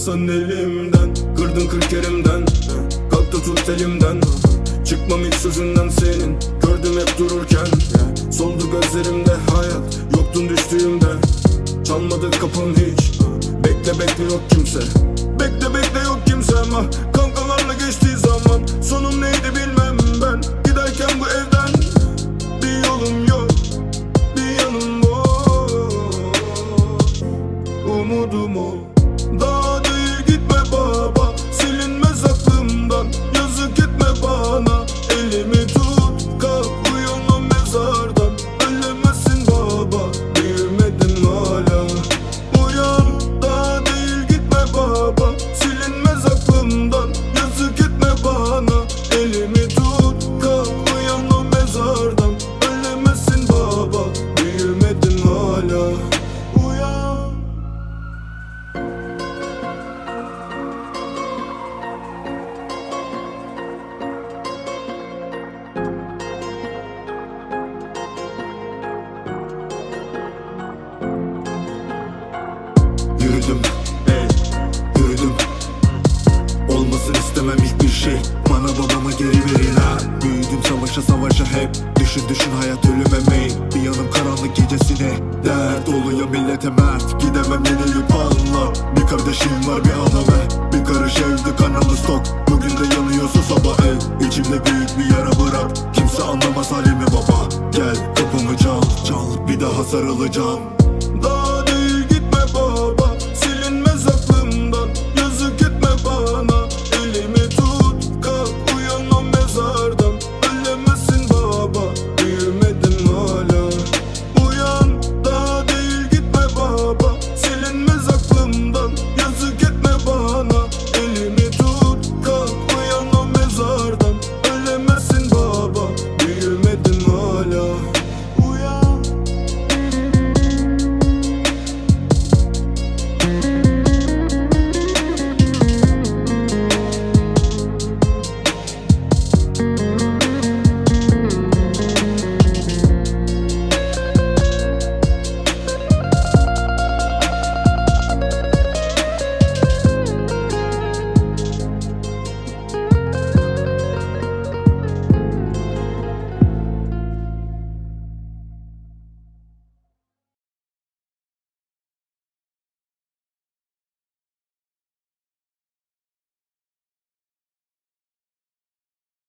alsan elimden. Kırdın 40 yerimden, kalktı tut elimden. Çıkmam hiç sözünden senin, gördüm hep dururken. Soldu gözlerimde hayat, yoktun düştüğümde. Çalmadı kapım hiç, bekle bekle yok kimse. Bekle bekle yok kimse ama kankalarla geçtiği zaman sonum neydi bilmem ben. Giderken bu evden bir yolum yok, bir yanım boş. Umudum o, daha değil gitme baba. Silinmez aklımdan, yazık etme bana. Elimi tut, kalk uyan o mezardan. Ölemezsin baba, büyümedim hala. Uyan, daha değil gitme baba. Silinmez aklımdan, yazık etme bana. Elimi tut, kalk uyan o mezardan. Ölemezsin baba, büyümedim hala. Uyan. Yürüdüm, yürüdüm. Olmasın istemem hiçbir şey. Bana babama geri verin ha. Büyüdüm savaşa savaşa hep. Düşün düşün hayat ölüm emeği. Bir yanım karanlık gecesine dert oluyor millete mert. Gidemem yenilip anla. Bir kardeşim var bir anam bir karış evde kanalı stok. Bugün de yanıyorsa sabah İçimde büyük bir yara bırak. Kimse anlamaz halimi baba. Gel kapımı çal, çal. Bir daha sarılacağım.